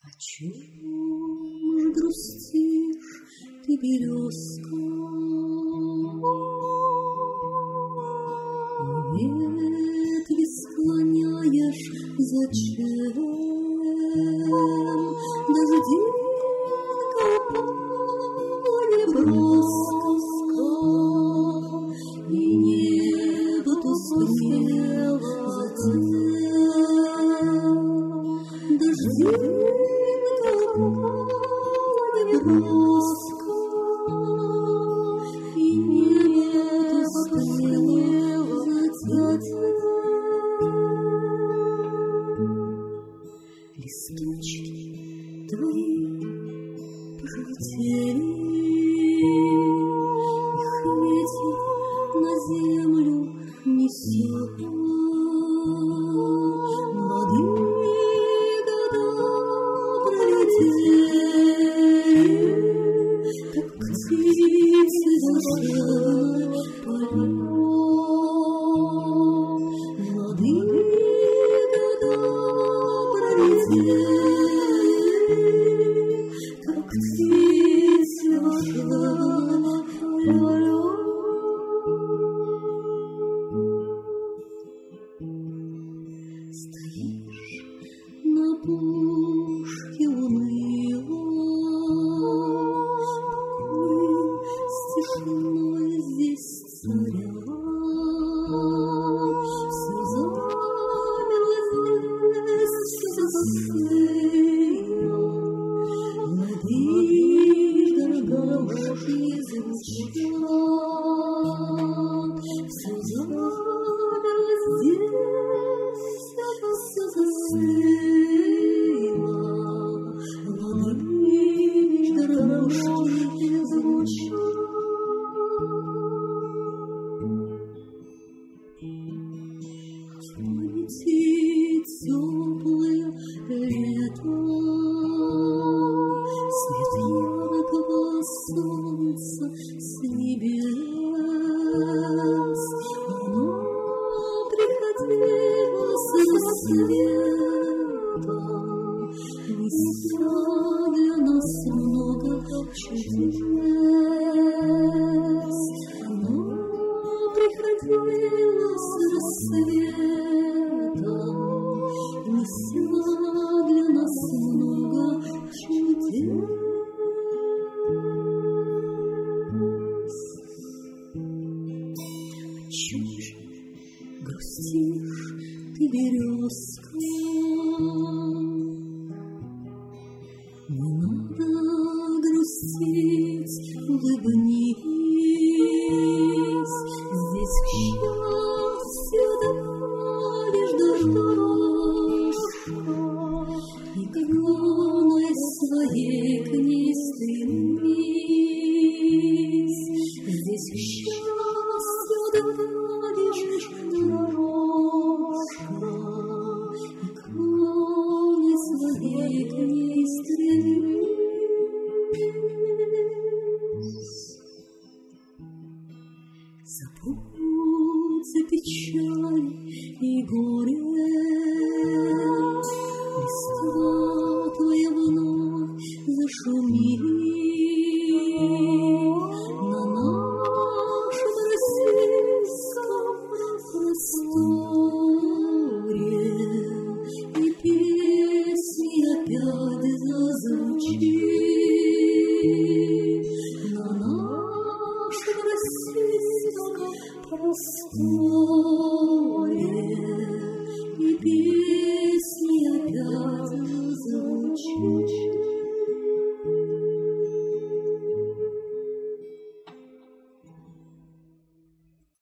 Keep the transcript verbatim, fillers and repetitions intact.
О чем ж грустишь ты, березка? Ветви склоняешь зачем? Дождинка поле броска, и небо тускнело затем. Дождинка поле броска, и небо тускнело затем. Листочки твои пожелтели, их ветер на землю несет. Молодые года пролетели, как птицы волшебный полет. Молодые года пролетели, как птицы волшебный полет. Стоишь на пушке уныло, покой с тишиной здесь царя. Все замерло здесь, все застыло, надежда на галоши звучат. Все замерло здесь, все застыло, надежда на галоши звучат. В памяти теплое лето, свет яркого солнца с небес. Оно приходило с рассветом, неся для нас много чудес. Оно приходило с рассветом, неся для нас много чудес. Чего же грустишь ты, березка? Не надо грустить, улыбнись. Здесь к счастью добавишь дорожка, и кроной своей к ней стремись. Здесь к счастью добавишь дорожка, и кроной своей к ней стремись. Забудь печаль и горе, листва твоя вновь зашумит на нашем российском просторе, и песни опять зазвучит на нашем российском просторе.